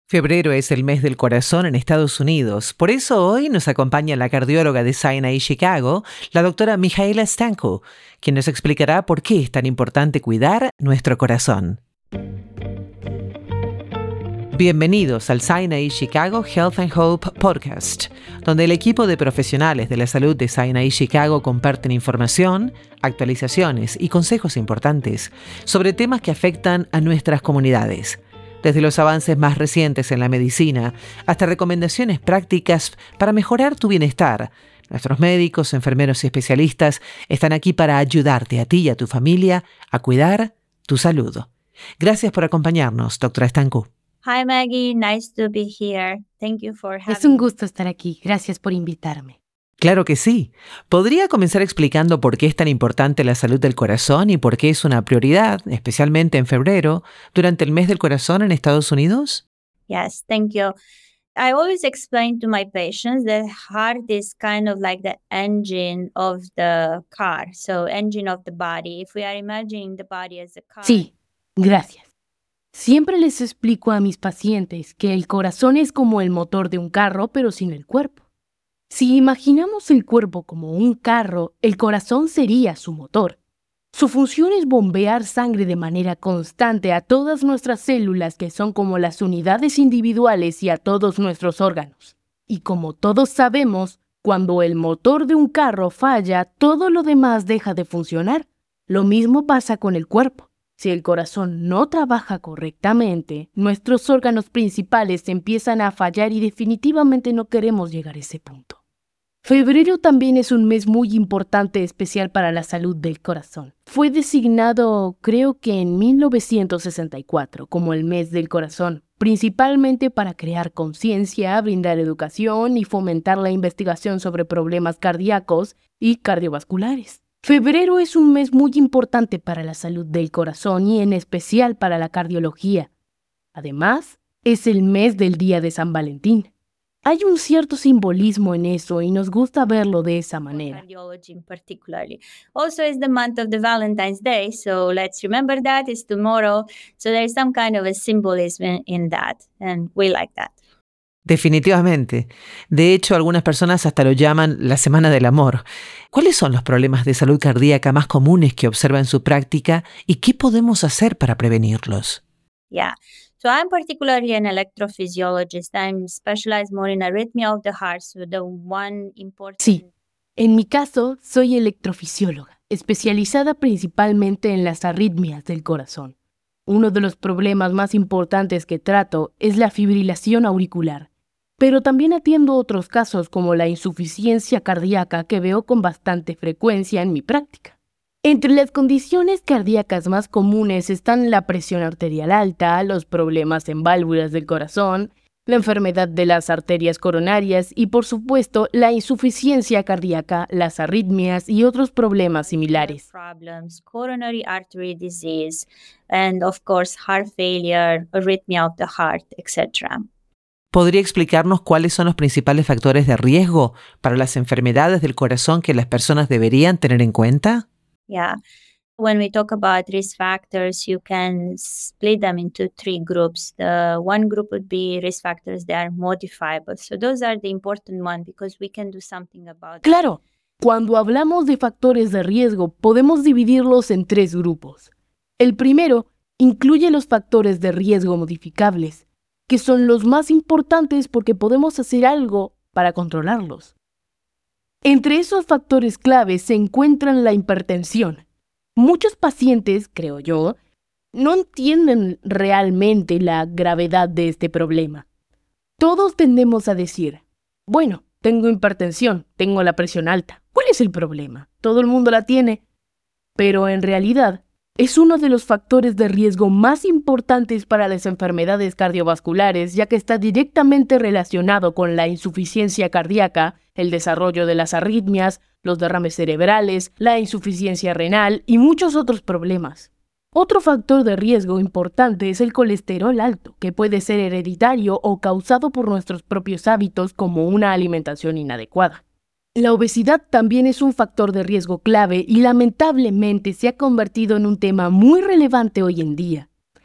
Febrero es el mes del corazón en Estados Unidos. Por eso hoy nos acompaña la cardióloga de Sinai Chicago, la doctora Mihaela Stanko, quien nos explicará por qué es tan importante cuidar nuestro corazón. Bienvenidos al Sinai Chicago Health and Hope Podcast, donde el equipo de profesionales de la salud de Sinai Chicago comparten información, actualizaciones y consejos importantes sobre temas que afectan a nuestras comunidades. Desde los avances más recientes en la medicina hasta recomendaciones prácticas para mejorar tu bienestar, nuestros médicos, enfermeros y especialistas están aquí para ayudarte a ti y a tu familia a cuidar tu salud. Gracias por acompañarnos, doctora Stanko. Hi Maggie, nice to be here. Thank you for having Es un gusto estar aquí. Gracias por invitarme. Claro que sí. ¿Podría comenzar explicando por qué es tan importante la salud del corazón y por qué es una prioridad, especialmente en febrero, durante el mes del corazón en Estados Unidos? Yes, thank you. I always explain to my patients that heart is kind of like the engine of the car, so engine of the body. If we are imagining the body as a car. Sí, gracias. Siempre les explico a mis pacientes que el corazón es como el motor de un carro, pero sin el cuerpo. Si imaginamos el cuerpo como un carro, el corazón sería su motor. Su función es bombear sangre de manera constante a todas nuestras células, que son como las unidades individuales, y a todos nuestros órganos. Y como todos sabemos, cuando el motor de un carro falla, todo lo demás deja de funcionar. Lo mismo pasa con el cuerpo. Si el corazón no trabaja correctamente, nuestros órganos principales empiezan a fallar y definitivamente no queremos llegar a ese punto. Febrero también es un mes muy importante, especial para la salud del corazón. Fue designado, creo que en 1964, como el mes del corazón, principalmente para crear conciencia, brindar educación y fomentar la investigación sobre problemas cardíacos y cardiovasculares. Febrero es un mes muy importante para la salud del corazón y en especial para la cardiología. Además, es el mes del Día de San Valentín. Hay un cierto simbolismo en eso y nos gusta verlo de esa manera. Cardiology particularly. Also is the month of the Valentine's Day, so let's remember that it's tomorrow. So there's some kind of a symbolism in that, and we like that. Definitivamente. De hecho, algunas personas hasta lo llaman la Semana del Amor. ¿Cuáles son los problemas de salud cardíaca más comunes que observa en su práctica y qué podemos hacer para prevenirlos? Yeah. So I'm particularly an electrophysiologist. I'm specialized more in arrhythmia of the heart. So the one important... Sí, en mi caso soy electrofisióloga, especializada principalmente en las arritmias del corazón. Uno de los problemas más importantes que trato es la fibrilación auricular, pero también atiendo otros casos como la insuficiencia cardíaca que veo con bastante frecuencia en mi práctica. Entre las condiciones cardíacas más comunes están la presión arterial alta, los problemas en válvulas del corazón, la enfermedad de las arterias coronarias y, por supuesto, la insuficiencia cardíaca, las arritmias y otros problemas similares. Coronary artery disease, and of course heart failure, arrhythmia of the heart, etc. ¿Podría explicarnos cuáles son los principales factores de riesgo para las enfermedades del corazón que las personas deberían tener en cuenta? Yeah. When we talk about risk factors, you can split them into three groups. The one group would be risk factors that are modifiable. So those are the important ones because we can do something about them. Claro, cuando hablamos de factores de riesgo, podemos dividirlos en tres grupos. El primero incluye los factores de riesgo modificables, que son los más importantes porque podemos hacer algo para controlarlos. Entre esos factores claves se encuentran la hipertensión. Muchos pacientes, creo yo, no entienden realmente la gravedad de este problema. Todos tendemos a decir, bueno, tengo hipertensión, tengo la presión alta. ¿Cuál es el problema? Todo el mundo la tiene. Pero en realidad, es uno de los factores de riesgo más importantes para las enfermedades cardiovasculares, ya que está directamente relacionado con la insuficiencia cardíaca, el desarrollo de las arritmias, los derrames cerebrales, la insuficiencia renal y muchos otros problemas. Otro factor de riesgo importante es el colesterol alto, que puede ser hereditario o causado por nuestros propios hábitos como una alimentación inadecuada. La obesidad también es un factor de riesgo clave y lamentablemente se ha convertido en un tema muy relevante hoy en día.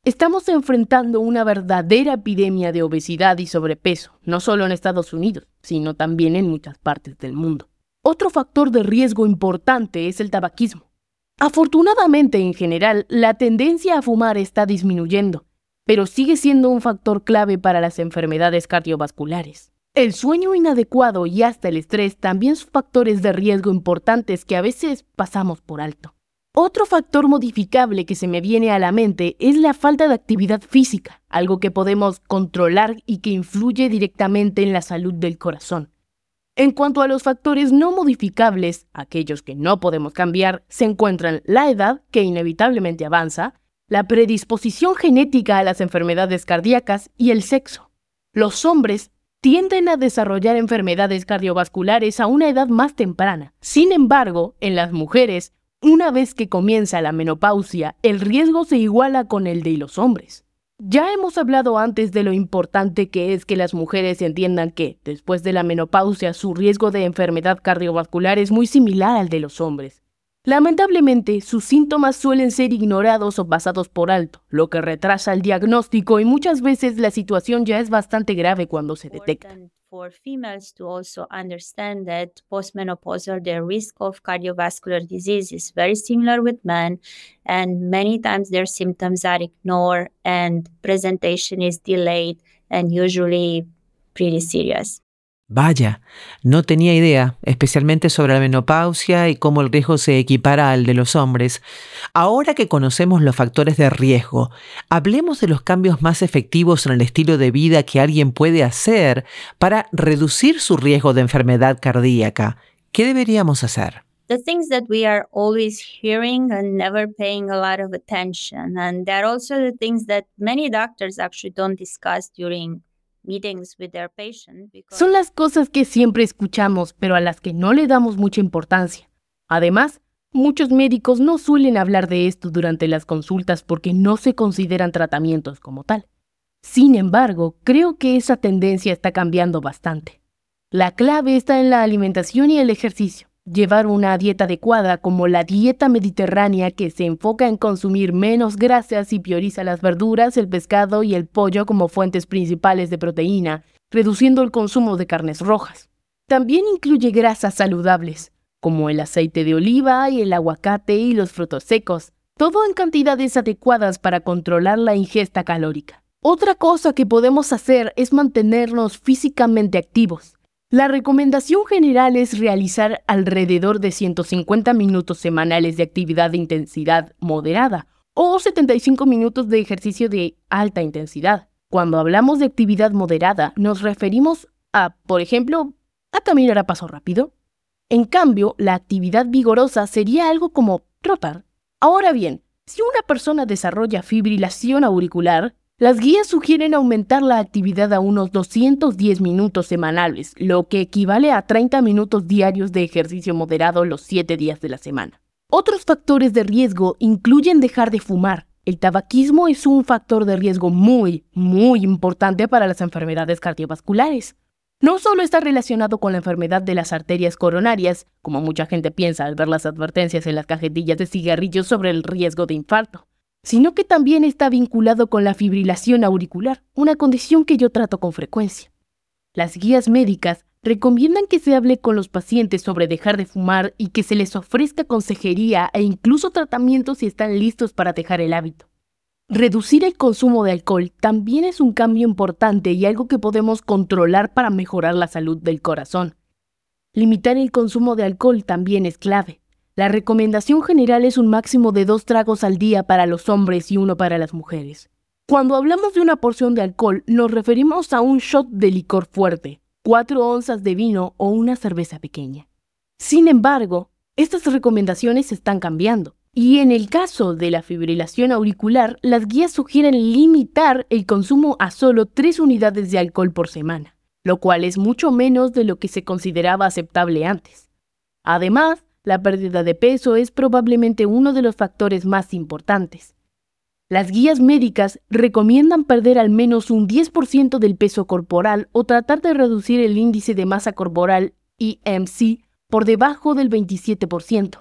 Estamos enfrentando una verdadera epidemia de obesidad y sobrepeso, no solo en Estados Unidos, sino también en muchas partes del mundo. Otro factor de riesgo importante es el tabaquismo. Afortunadamente, en general, la tendencia a fumar está disminuyendo, pero sigue siendo un factor clave para las enfermedades cardiovasculares. El sueño inadecuado y hasta el estrés también son factores de riesgo importantes que a veces pasamos por alto. Otro factor modificable que se me viene a la mente es la falta de actividad física, algo que podemos controlar y que influye directamente en la salud del corazón. En cuanto a los factores no modificables, aquellos que no podemos cambiar, se encuentran la edad, que inevitablemente avanza, la predisposición genética a las enfermedades cardíacas y el sexo. Los hombres tienden a desarrollar enfermedades cardiovasculares a una edad más temprana. Sin embargo, en las mujeres, una vez que comienza la menopausia, el riesgo se iguala con el de los hombres. Ya hemos hablado antes de lo importante que es que las mujeres entiendan que, después de la menopausia, su riesgo de enfermedad cardiovascular es muy similar al de los hombres. Lamentablemente, sus síntomas suelen ser ignorados o pasados por alto, lo que retrasa el diagnóstico y muchas veces la situación ya es bastante grave cuando se detecta. For females to also understand that postmenopausal, the risk of cardiovascular disease is very similar with men, and many times their symptoms are ignored and presentation is delayed and usually pretty serious. Vaya, no tenía idea, especialmente sobre la menopausia y cómo el riesgo se equipara al de los hombres. Ahora que conocemos los factores de riesgo, hablemos de los cambios más efectivos en el estilo de vida que alguien puede hacer para reducir su riesgo de enfermedad cardíaca. ¿Qué deberíamos hacer? The things that we are always hearing and never paying a lot of attention, and they're also the things that many doctors actually don't discuss during meetings with their patients. Son las cosas que siempre escuchamos, pero a las que no le damos mucha importancia. Además, muchos médicos no suelen hablar de esto durante las consultas porque no se consideran tratamientos como tal. Sin embargo, creo que esa tendencia está cambiando bastante. La clave está en la alimentación y el ejercicio. Llevar una dieta adecuada como la dieta mediterránea que se enfoca en consumir menos grasas y prioriza las verduras, el pescado y el pollo como fuentes principales de proteína, reduciendo el consumo de carnes rojas. También incluye grasas saludables, como el aceite de oliva y el aguacate y los frutos secos, todo en cantidades adecuadas para controlar la ingesta calórica. Otra cosa que podemos hacer es mantenernos físicamente activos. La recomendación general es realizar alrededor de 150 minutos semanales de actividad de intensidad moderada o 75 minutos de ejercicio de alta intensidad. Cuando hablamos de actividad moderada, nos referimos a, por ejemplo, a caminar a paso rápido. En cambio, la actividad vigorosa sería algo como trotar. Ahora bien, si una persona desarrolla fibrilación auricular, las guías sugieren aumentar la actividad a unos 210 minutos semanales, lo que equivale a 30 minutos diarios de ejercicio moderado los 7 días de la semana. Otros factores de riesgo incluyen dejar de fumar. El tabaquismo es un factor de riesgo muy importante para las enfermedades cardiovasculares. No solo está relacionado con la enfermedad de las arterias coronarias, como mucha gente piensa al ver las advertencias en las cajetillas de cigarrillos sobre el riesgo de infarto, sino que también está vinculado con la fibrilación auricular, una condición que yo trato con frecuencia. Las guías médicas recomiendan que se hable con los pacientes sobre dejar de fumar y que se les ofrezca consejería e incluso tratamientos si están listos para dejar el hábito. Reducir el consumo de alcohol también es un cambio importante y algo que podemos controlar para mejorar la salud del corazón. Limitar el consumo de alcohol también es clave. La recomendación general es un máximo de 2 tragos al día para los hombres y 1 para las mujeres. Cuando hablamos de una porción de alcohol, nos referimos a un shot de licor fuerte, 4 onzas de vino o una cerveza pequeña. Sin embargo, estas recomendaciones están cambiando. Y en el caso de la fibrilación auricular, las guías sugieren limitar el consumo a solo 3 unidades de alcohol por semana, lo cual es mucho menos de lo que se consideraba aceptable antes. Además, la pérdida de peso es probablemente uno de los factores más importantes. Las guías médicas recomiendan perder al menos un 10% del peso corporal o tratar de reducir el índice de masa corporal, IMC, por debajo del 27%.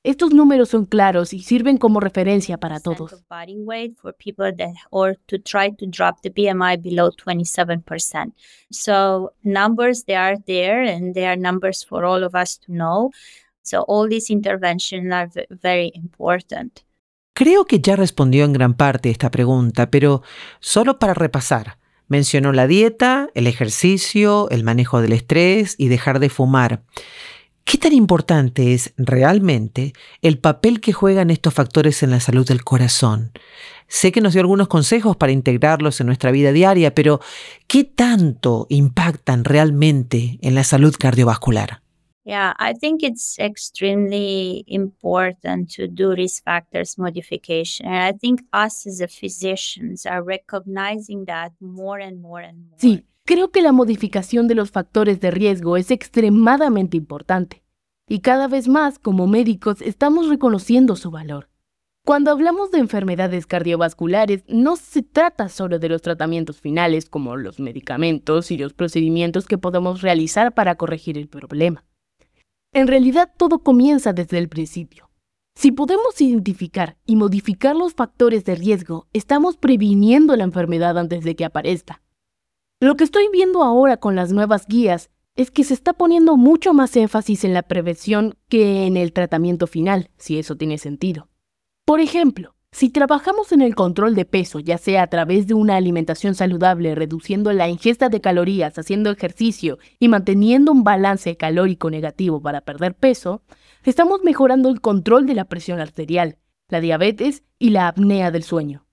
Estos números son claros y sirven como referencia para todos. Of body weight for people that, or to try to drop the BMI below 27%. So numbers, they are there, and they are numbers for all of us to know. So all these interventions are very important. Creo que ya respondió en gran parte esta pregunta, pero solo para repasar. Mencionó la dieta, el ejercicio, el manejo del estrés y dejar de fumar. ¿Qué tan importante es realmente el papel que juegan estos factores en la salud del corazón? Sé que nos dio algunos consejos para integrarlos en nuestra vida diaria, pero ¿qué tanto impactan realmente en la salud cardiovascular? Yeah, I think it's extremely important to do risk factors modification. And I think us as a physicians are recognizing that more and more and more. Sí, creo que la modificación de los factores de riesgo es extremadamente importante. Y cada vez más, como médicos, estamos reconociendo su valor. Cuando hablamos de enfermedades cardiovasculares, no se trata solo de los tratamientos finales, como los medicamentos y los procedimientos que podemos realizar para corregir el problema. En realidad, todo comienza desde el principio. Si podemos identificar y modificar los factores de riesgo, estamos previniendo la enfermedad antes de que aparezca. Lo que estoy viendo ahora con las nuevas guías es que se está poniendo mucho más énfasis en la prevención que en el tratamiento final, si eso tiene sentido. Por ejemplo, si trabajamos en el control de peso, ya sea a través de una alimentación saludable, reduciendo la ingesta de calorías, haciendo ejercicio y manteniendo un balance calórico negativo para perder peso, estamos mejorando el control de la presión arterial, la diabetes y la apnea del sueño.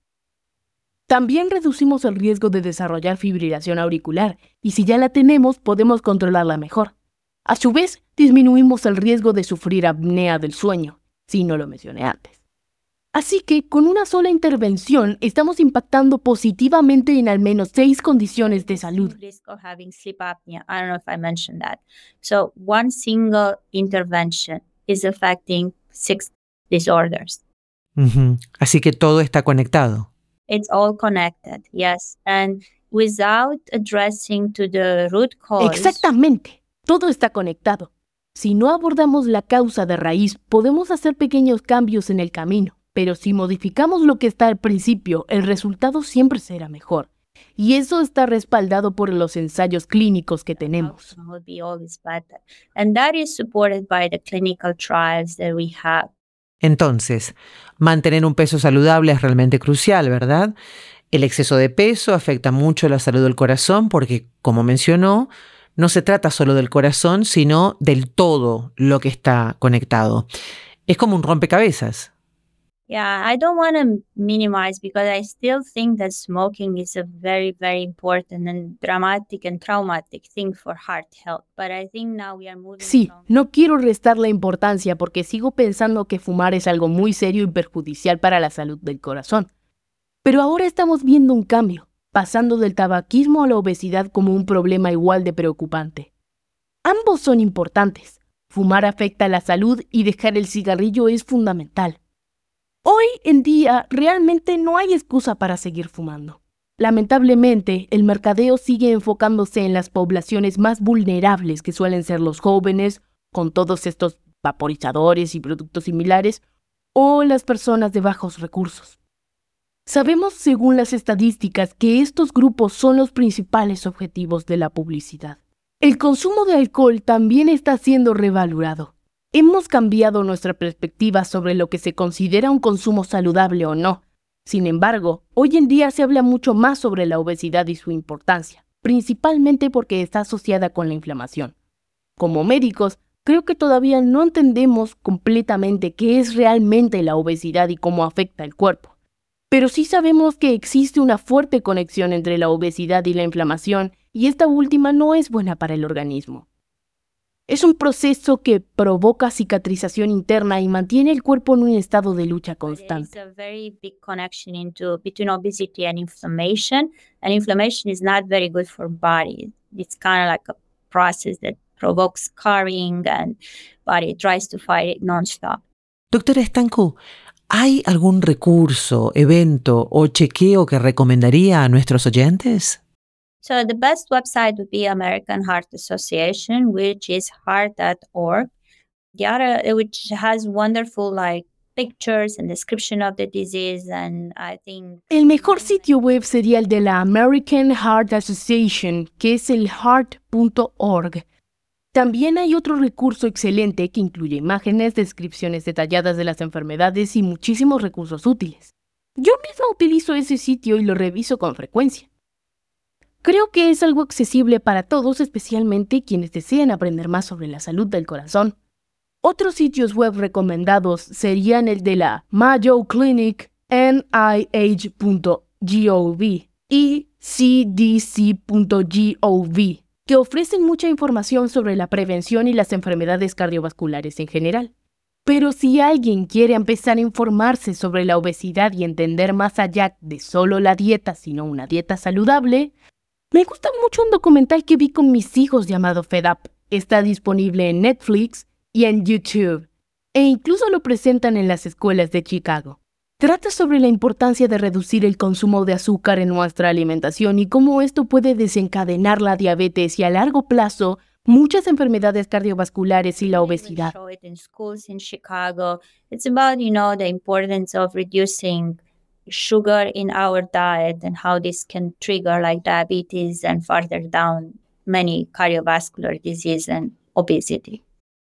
También reducimos el riesgo de desarrollar fibrilación auricular y si ya la tenemos, podemos controlarla mejor. A su vez, disminuimos el riesgo de sufrir apnea del sueño, si no lo mencioné antes. Así que, con una sola intervención, estamos impactando positivamente en al menos 6 condiciones de salud. Risk of having sleep apnea. I don't know if I mentioned that. So one single intervention is affecting 6 disorders. Así que todo está conectado. It's all connected, yes. And without addressing to the root cause. Exactamente. Todo está conectado. Si no abordamos la causa de raíz, podemos hacer pequeños cambios en el camino. Pero si modificamos lo que está al principio, el resultado siempre será mejor. Y eso está respaldado por los ensayos clínicos que tenemos. Would be always better. And that is supported by the clinical trials that we have. Entonces, mantener un peso saludable es realmente crucial, ¿verdad? El exceso de peso afecta mucho la salud del corazón porque, como mencionó, no se trata solo del corazón, sino del todo lo que está conectado. Es como un rompecabezas. Yeah, I don't want to minimize because I still think that smoking is a very, very important and dramatic and traumatic thing for heart health. But I think now we are moving Sí, from... no quiero restar la importancia porque sigo pensando que fumar es algo muy serio y perjudicial para la salud del corazón. Pero ahora estamos viendo un cambio, pasando del tabaquismo a la obesidad como un problema igual de preocupante. Ambos son importantes. Fumar afecta a la salud y dejar el cigarrillo es fundamental. Hoy en día realmente no hay excusa para seguir fumando. Lamentablemente, el mercadeo sigue enfocándose en las poblaciones más vulnerables que suelen ser los jóvenes, con todos estos vaporizadores y productos similares, o las personas de bajos recursos. Sabemos, según las estadísticas, que estos grupos son los principales objetivos de la publicidad. El consumo de alcohol también está siendo revalorado. Hemos cambiado nuestra perspectiva sobre lo que se considera un consumo saludable o no. Sin embargo, hoy en día se habla mucho más sobre la obesidad y su importancia, principalmente porque está asociada con la inflamación. Como médicos, creo que todavía no entendemos completamente qué es realmente la obesidad y cómo afecta el cuerpo. Pero sí sabemos que existe una fuerte conexión entre la obesidad y la inflamación, y esta última no es buena para el organismo. Es un proceso que provoca cicatrización interna y mantiene el cuerpo en un estado de lucha constante. There is a very big connection between obesity and inflammation is not very good for body. It's kind of like a process that provokes scarring and body tries to fight it nonstop. Doctora Stancu, ¿hay algún recurso, evento o chequeo que recomendaría a nuestros oyentes? So the best website would be American Heart Association, which is heart.org. The other, which has wonderful pictures and description of the disease, and I think El mejor sitio web sería el de la American Heart Association, que es el heart.org. También hay otro recurso excelente que incluye imágenes, descripciones detalladas de las enfermedades y muchísimos recursos útiles. Yo misma utilizo ese sitio y lo reviso con frecuencia. Creo que es algo accesible para todos, especialmente quienes desean aprender más sobre la salud del corazón. Otros sitios web recomendados serían el de la Mayo Clinic, nih.gov y cdc.gov, que ofrecen mucha información sobre la prevención y las enfermedades cardiovasculares en general. Pero si alguien quiere empezar a informarse sobre la obesidad y entender más allá de solo la dieta, sino una dieta saludable, me gusta mucho un documental que vi con mis hijos llamado Fed Up. Está disponible en Netflix y en YouTube, e incluso lo presentan en las escuelas de Chicago. Trata sobre la importancia de reducir el consumo de azúcar en nuestra alimentación y cómo esto puede desencadenar la diabetes y a largo plazo muchas enfermedades cardiovasculares y la obesidad. show it in schools in Chicago. It's about, the importance of reducing sugar in our diet and how this can trigger diabetes and further down many cardiovascular disease and obesity.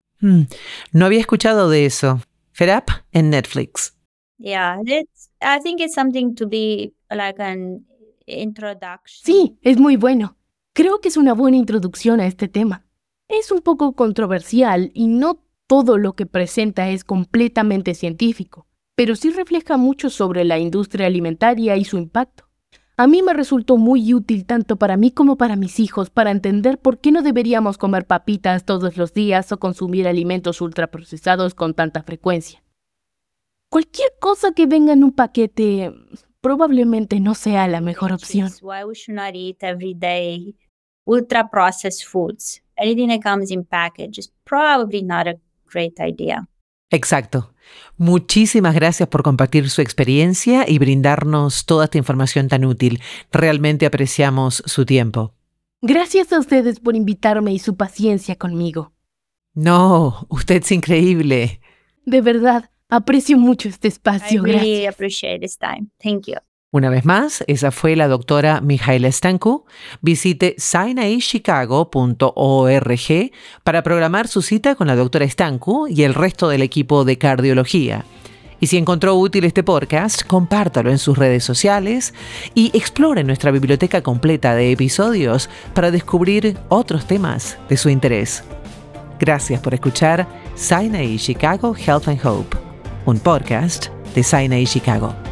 No había escuchado de eso. Fed Up en Netflix. Yeah, I think it's something to be an introduction. Sí, es muy bueno. Creo que es una buena introducción a este tema. Es un poco controversial y no todo lo que presenta es completamente científico, pero sí refleja mucho sobre la industria alimentaria y su impacto. A mí me resultó muy útil tanto para mí como para mis hijos para entender por qué no deberíamos comer papitas todos los días o consumir alimentos ultraprocesados con tanta frecuencia. Cualquier cosa que venga en un paquete probablemente no sea la mejor opción. Why we should not eat every day ultra processed foods. Anything that comes in package is probably not a great idea. Exacto. Muchísimas gracias por compartir su experiencia y brindarnos toda esta información tan útil. Realmente apreciamos su tiempo. Gracias a ustedes por invitarme y su paciencia conmigo. No, usted es increíble. De verdad, aprecio mucho este espacio. I really Gracias. appreciate this time. Thank you. Una vez más, esa fue la doctora Mihaela Stancu. Visite sinaishchicago.org para programar su cita con la doctora Stancu y el resto del equipo de cardiología. Y si encontró útil este podcast, compártalo en sus redes sociales y explore nuestra biblioteca completa de episodios para descubrir otros temas de su interés. Gracias por escuchar Sinai Chicago Health and Hope, un podcast de Sinai Chicago.